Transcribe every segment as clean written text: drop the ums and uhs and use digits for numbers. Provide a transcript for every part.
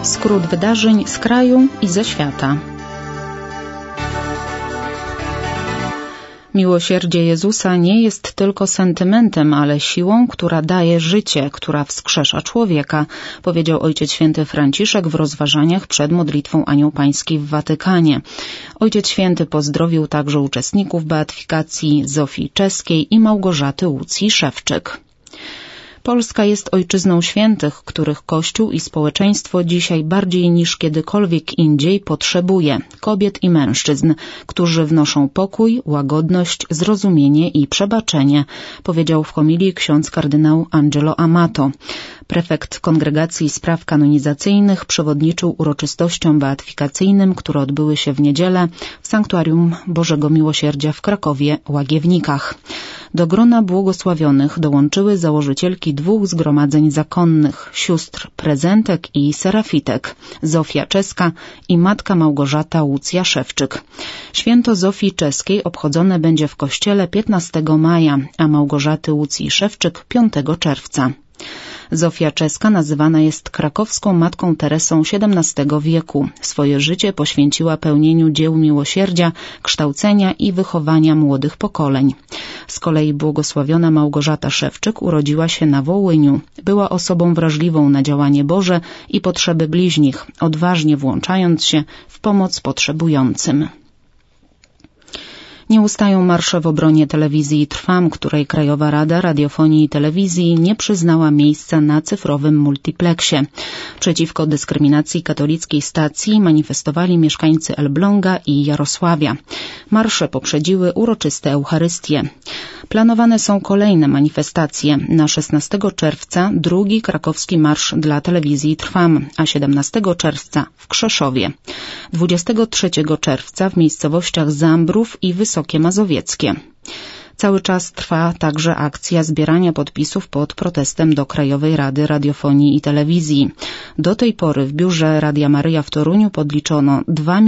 Skrót wydarzeń z kraju i ze świata. Miłosierdzie Jezusa nie jest tylko sentymentem, ale siłą, która daje życie, która wskrzesza człowieka, powiedział Ojciec Święty Franciszek w rozważaniach przed modlitwą Anioł Pański w Watykanie. Ojciec Święty pozdrowił także uczestników beatyfikacji Zofii Czeskiej i Małgorzaty Łucji-Szewczyk. Polska jest ojczyzną świętych, których Kościół i społeczeństwo dzisiaj bardziej niż kiedykolwiek indziej potrzebuje, kobiet i mężczyzn, którzy wnoszą pokój, łagodność, zrozumienie i przebaczenie, powiedział w homilii ksiądz kardynał Angelo Amato. Prefekt Kongregacji Spraw Kanonizacyjnych przewodniczył uroczystościom beatyfikacyjnym, które odbyły się w niedzielę w Sanktuarium Bożego Miłosierdzia w Krakowie-Łagiewnikach. Do grona błogosławionych dołączyły założycielki 2 zgromadzeń zakonnych, sióstr Prezentek i Serafitek, Zofia Czeska i matka Małgorzata Łucja-Szewczyk. Święto Zofii Czeskiej obchodzone będzie w kościele 15 maja, a Małgorzaty Łucji-Szewczyk 5 czerwca. Zofia Czeska nazywana jest krakowską Matką Teresą XVII wieku. Swoje życie poświęciła pełnieniu dzieł miłosierdzia, kształcenia i wychowania młodych pokoleń. Z kolei błogosławiona Małgorzata Szewczyk urodziła się na Wołyniu. Była osobą wrażliwą na działanie Boże i potrzeby bliźnich, odważnie włączając się w pomoc potrzebującym. Nie ustają marsze w obronie telewizji Trwam, której Krajowa Rada Radiofonii i Telewizji nie przyznała miejsca na cyfrowym multipleksie. Przeciwko dyskryminacji katolickiej stacji manifestowali mieszkańcy Elbląga i Jarosławia. Marsze poprzedziły uroczyste Eucharystie. Planowane są kolejne manifestacje. Na 16 czerwca drugi krakowski marsz dla telewizji Trwam, a 17 czerwca w Krzeszowie. 23 czerwca w miejscowościach Zambrów i Wysokie Mazowieckie. Cały czas trwa także akcja zbierania podpisów pod protestem do Krajowej Rady Radiofonii i Telewizji. Do tej pory w biurze Radia Maryja w Toruniu podliczono 2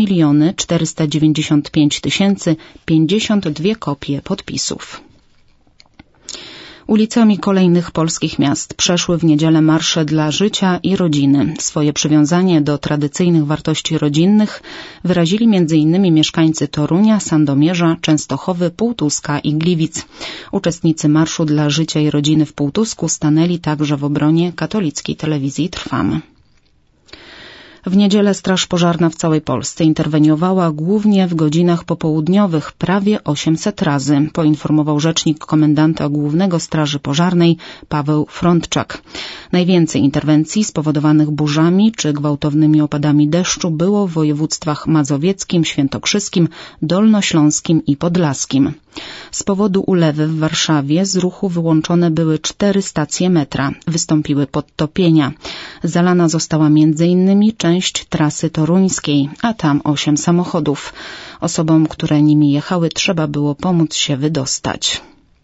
495 052 kopie podpisów. Ulicami kolejnych polskich miast przeszły w niedzielę marsze dla życia i rodziny. Swoje przywiązanie do tradycyjnych wartości rodzinnych wyrazili m.in. mieszkańcy Torunia, Sandomierza, Częstochowy, Półtuska i Gliwic. Uczestnicy Marszu dla Życia i Rodziny w Półtusku stanęli także w obronie katolickiej telewizji Trwam. W niedzielę Straż Pożarna w całej Polsce interweniowała głównie w godzinach popołudniowych prawie 800 razy, poinformował rzecznik komendanta głównego Straży Pożarnej Paweł Frądczak. Najwięcej interwencji spowodowanych burzami czy gwałtownymi opadami deszczu było w województwach mazowieckim, świętokrzyskim, dolnośląskim i podlaskim. Z powodu ulewy w Warszawie z ruchu wyłączone były 4 stacje metra. Wystąpiły podtopienia. Zalana została m.in. część trasy toruńskiej, a tam 8 samochodów. Osobom, które nimi jechały, trzeba było pomóc się wydostać.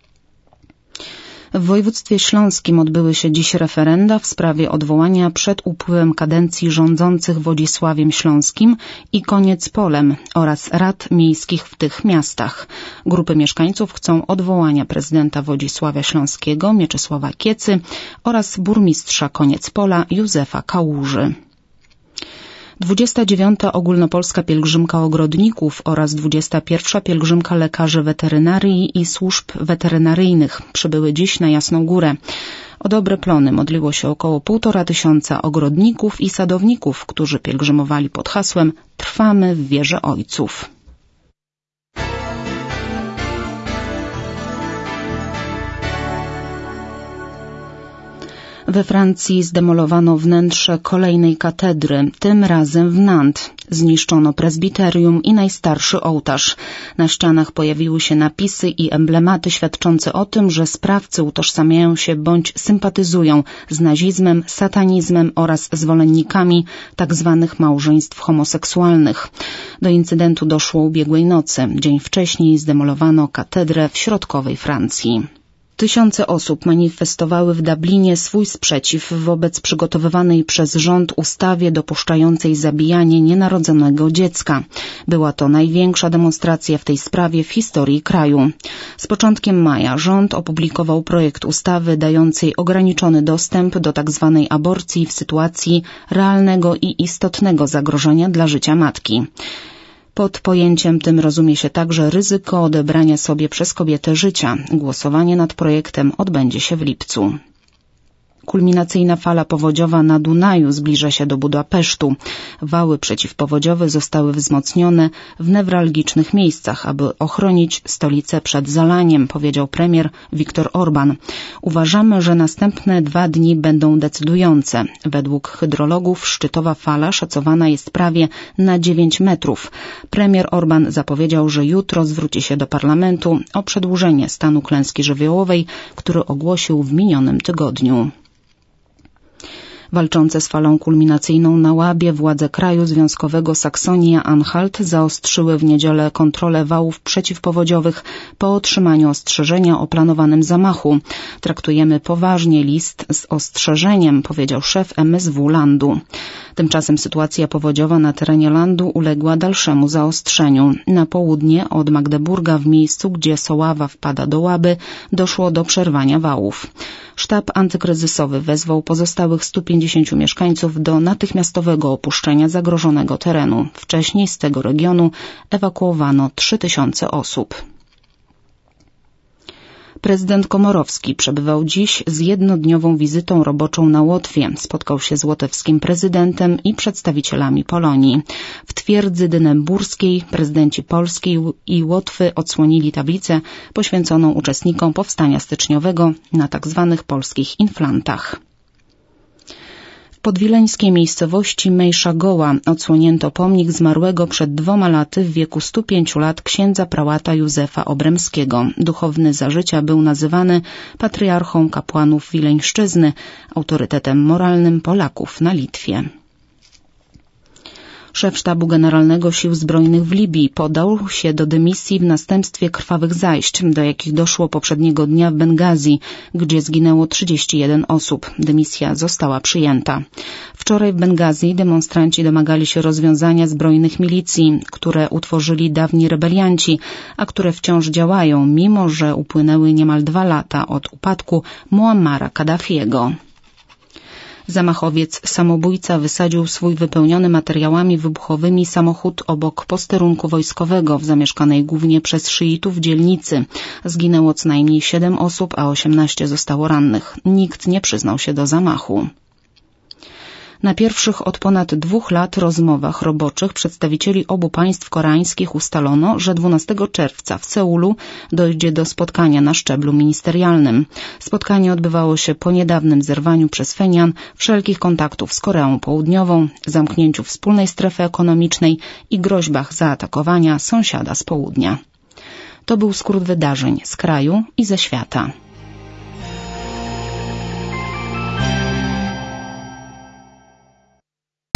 W województwie śląskim odbyły się dziś referenda w sprawie odwołania przed upływem kadencji rządzących Wodzisławiem Śląskim i Koniecpolem oraz rad miejskich w tych miastach. Grupy mieszkańców chcą odwołania prezydenta Wodzisławia Śląskiego Mieczysława Kiecy oraz burmistrza Koniecpola Józefa Kałuży. 29. Ogólnopolska Pielgrzymka Ogrodników oraz 21. Pielgrzymka Lekarzy Weterynarii i Służb Weterynaryjnych przybyły dziś na Jasną Górę. O dobre plony modliło się około 1500 ogrodników i sadowników, którzy pielgrzymowali pod hasłem „Trwamy w wierze Ojców”. We Francji zdemolowano wnętrze kolejnej katedry, tym razem w Nantes. Zniszczono prezbiterium i najstarszy ołtarz. Na ścianach pojawiły się napisy i emblematy świadczące o tym, że sprawcy utożsamiają się bądź sympatyzują z nazizmem, satanizmem oraz zwolennikami tzw. małżeństw homoseksualnych. Do incydentu doszło ubiegłej nocy. Dzień wcześniej zdemolowano katedrę w środkowej Francji. Tysiące osób manifestowały w Dublinie swój sprzeciw wobec przygotowywanej przez rząd ustawie dopuszczającej zabijanie nienarodzonego dziecka. Była to największa demonstracja w tej sprawie w historii kraju. Z początkiem maja rząd opublikował projekt ustawy dającej ograniczony dostęp do tzw. aborcji w sytuacji realnego i istotnego zagrożenia dla życia matki. Pod pojęciem tym rozumie się także ryzyko odebrania sobie przez kobietę życia. Głosowanie nad projektem odbędzie się w lipcu. Kulminacyjna fala powodziowa na Dunaju zbliża się do Budapesztu. Wały przeciwpowodziowe zostały wzmocnione w newralgicznych miejscach, aby ochronić stolicę przed zalaniem, powiedział premier Viktor Orban. Uważamy, że następne 2 dni będą decydujące. Według hydrologów szczytowa fala szacowana jest prawie na 9 metrów. Premier Orban zapowiedział, że jutro zwróci się do parlamentu o przedłużenie stanu klęski żywiołowej, który ogłosił w minionym tygodniu. Walczące z falą kulminacyjną na Łabie władze kraju związkowego Saksonia-Anhalt zaostrzyły w niedzielę kontrolę wałów przeciwpowodziowych po otrzymaniu ostrzeżenia o planowanym zamachu. Traktujemy poważnie list z ostrzeżeniem, powiedział szef MSW landu. Tymczasem sytuacja powodziowa na terenie landu uległa dalszemu zaostrzeniu. Na południe od Magdeburga, w miejscu, gdzie Soława wpada do Łaby, doszło do przerwania wałów. Sztab antykryzysowy wezwał pozostałych 150 mieszkańców do natychmiastowego opuszczenia zagrożonego terenu. Wcześniej z tego regionu ewakuowano 3000 osób. Prezydent Komorowski przebywał dziś z jednodniową wizytą roboczą na Łotwie. Spotkał się z łotewskim prezydentem i przedstawicielami Polonii. W twierdzy dynenburskiej prezydenci Polski i Łotwy odsłonili tablicę poświęconą uczestnikom powstania styczniowego na tzw. polskich inflantach. W podwileńskiej miejscowości Mejsza Goła odsłonięto pomnik zmarłego przed 2 laty w wieku 105 lat księdza prałata Józefa Obremskiego. Duchowny za życia był nazywany patriarchą kapłanów Wileńszczyzny, autorytetem moralnym Polaków na Litwie. Szef Sztabu Generalnego Sił Zbrojnych w Libii podał się do dymisji w następstwie krwawych zajść, do jakich doszło poprzedniego dnia w Bengazi, gdzie zginęło 31 osób. Dymisja została przyjęta. Wczoraj w Bengazi demonstranci domagali się rozwiązania zbrojnych milicji, które utworzyli dawni rebelianci, a które wciąż działają, mimo że upłynęły niemal 2 lata od upadku Muammara Kaddafiego. Zamachowiec samobójca wysadził swój wypełniony materiałami wybuchowymi samochód obok posterunku wojskowego w zamieszkanej głównie przez szyitów dzielnicy. Zginęło co najmniej 7 osób, a 18 zostało rannych. Nikt nie przyznał się do zamachu. Na pierwszych od ponad 2 lat rozmowach roboczych przedstawicieli obu państw koreańskich ustalono, że 12 czerwca w Seulu dojdzie do spotkania na szczeblu ministerialnym. Spotkanie odbywało się po niedawnym zerwaniu przez Pchenian wszelkich kontaktów z Koreą Południową, zamknięciu wspólnej strefy ekonomicznej i groźbach zaatakowania sąsiada z południa. To był skrót wydarzeń z kraju i ze świata.